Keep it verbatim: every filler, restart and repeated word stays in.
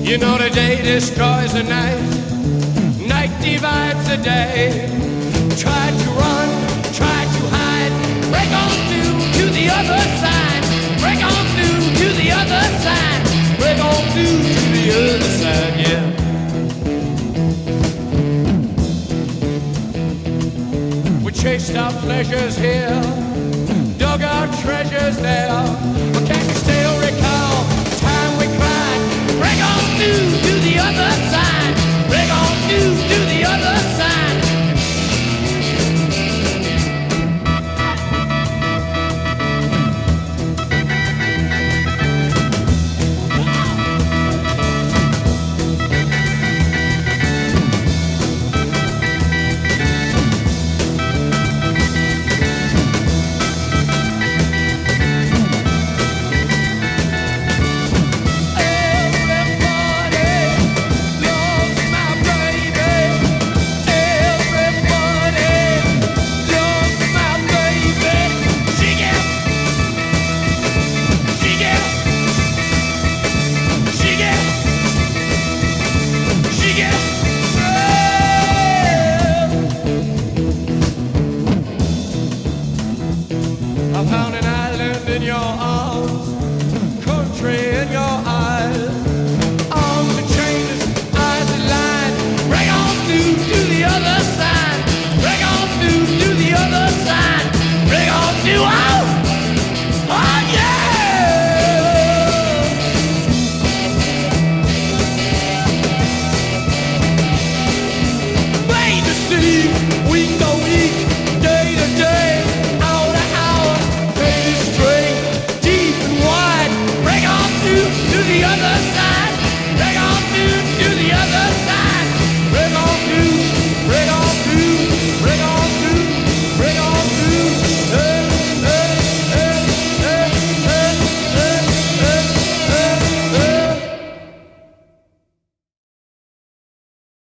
You know the day destroys the night, night divides the day. Try to run, try to hide, break on through to the other side, break on through to the other side, break on through to the other side, yeah. We chased our pleasures here, dug our treasures there, but can you still recall the time we cried? Break on through to the other side, break on through to